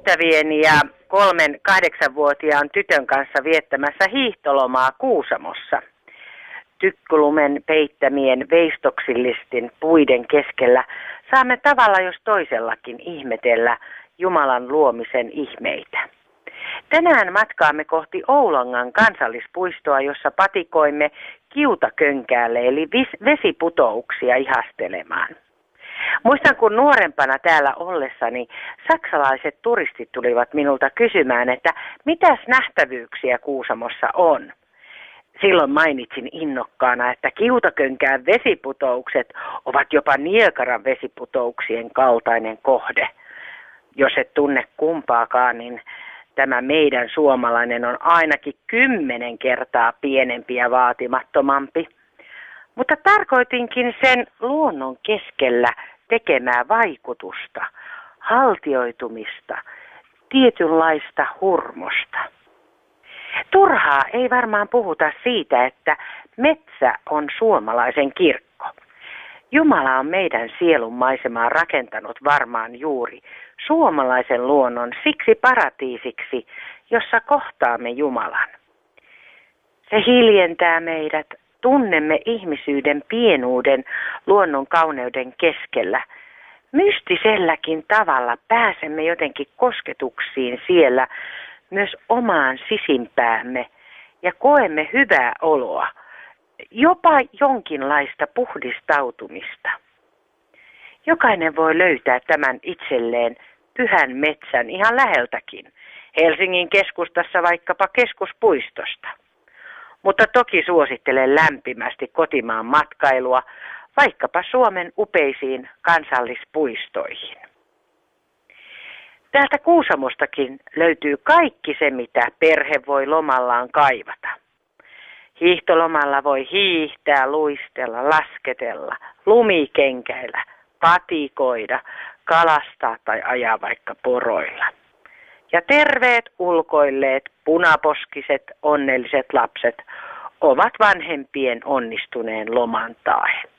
ystävieni ja 3-8-vuotiaan tytön kanssa viettämässä hiihtolomaa Kuusamossa. Tykkulumen peittämien veistoksillisten puiden keskellä saamme tavalla jos toisellakin ihmetellä Jumalan luomisen ihmeitä. Tänään matkaamme kohti Oulangan kansallispuistoa, jossa patikoimme kiutakönkäälle eli vesiputouksia ihastelemaan. Muistan, kun nuorempana täällä ollessani saksalaiset turistit tulivat minulta kysymään, että mitäs nähtävyyksiä Kuusamossa on. Silloin mainitsin innokkaana, että kiutakönkään vesiputoukset ovat jopa Niagaran vesiputouksien kaltainen kohde. Jos et tunne kumpaakaan, niin tämä meidän suomalainen on ainakin 10 kertaa pienempi ja vaatimattomampi. Mutta tarkoitinkin sen luonnon keskellä tekemää vaikutusta, haltioitumista, tietynlaista hurmosta. Turhaa ei varmaan puhuta siitä, että metsä on suomalaisen kirkko. Jumala on meidän sielun maisemaa rakentanut varmaan juuri suomalaisen luonnon siksi paratiisiksi, jossa kohtaamme Jumalan. Se hiljentää meidät, tunnemme ihmisyyden pienuuden luonnon kauneuden keskellä. Mystiselläkin tavalla pääsemme jotenkin kosketuksiin siellä myös omaan sisimpäämme ja koemme hyvää oloa, jopa jonkinlaista puhdistautumista. Jokainen voi löytää tämän itselleen pyhän metsän ihan läheltäkin, Helsingin keskustassa vaikkapa keskuspuistosta. Mutta toki suosittelen lämpimästi kotimaan matkailua vaikkapa Suomen upeisiin kansallispuistoihin. Täältä Kuusamostakin löytyy kaikki se, mitä perhe voi lomallaan kaivata. Hiihtolomalla voi hiihtää, luistella, lasketella, lumikenkäillä, patikoida, kalastaa tai ajaa vaikka poroilla. Ja terveet, ulkoilleet, punaposkiset, onnelliset lapset ovat vanhempien onnistuneen loman tae.